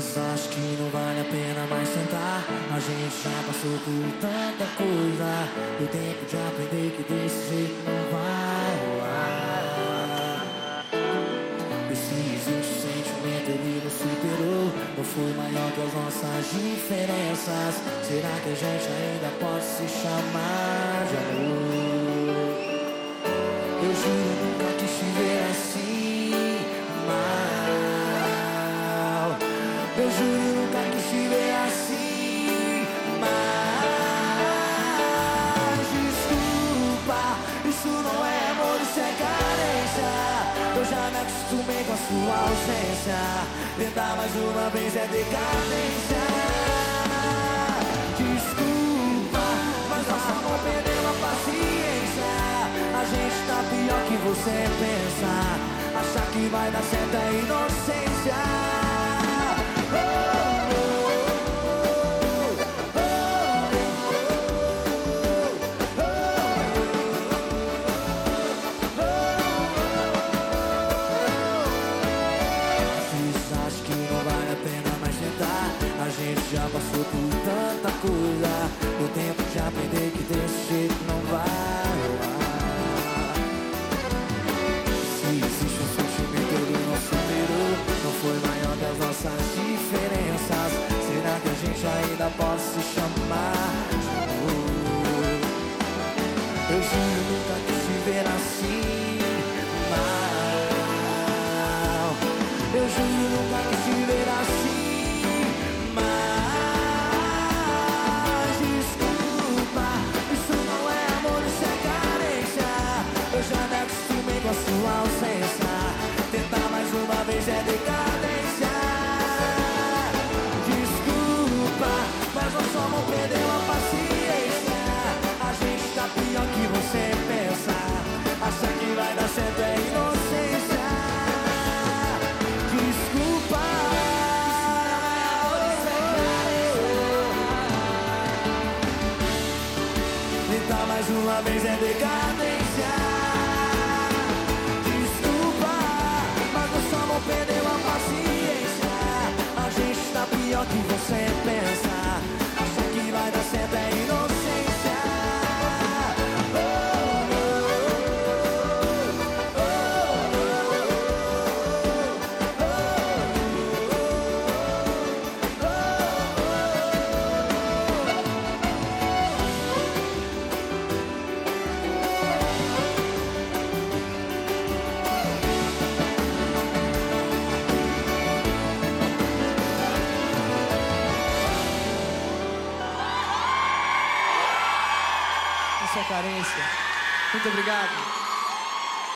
Acho que não vale a pena mais tentar. A gente já passou por tanta coisa. Deu tempo de aprender que desse jeito não vai rolar. E se existe sentimento, ele não superou. Não foi maior que as nossas diferenças. Será que a gente ainda pode se chamar de amor? Eu juro, nunca quis te ver assim mal. Eu juro, nunca quis te ver assim mas desculpa, isso não é amor, isso é carência. Eu já me acostumei com a sua ausência. Tentar mais uma vez é decadência. Desculpa, mas nosso amor perdeu a paciência. A gente tá pior que você pensa. Achar que vai dar certo é inocência. A gente já passou por tanta coisa. Deu tempo de aprender que desse jeito não vai rolar. Se existe um sentimento, ele não superou. Não foi maior que as nossas diferenças. Será que a gente ainda pode se chamar de amor? Eu juro, nunca quis te ver assim mal. Eu juro, nunca quis te ver assim. Com a sua ausência, tentar mais uma vez é decadência. Desculpa, mas nosso amor perdeu a paciência. A gente tá pior que você pensa. Achar que vai dar certo é inocência. Desculpa, tentar mais uma vez é decadência. Perdeu a paciência. A gente tá pior que você pensa. Acha que vai dar certo é inocência. Essa é a carência. Muito obrigado.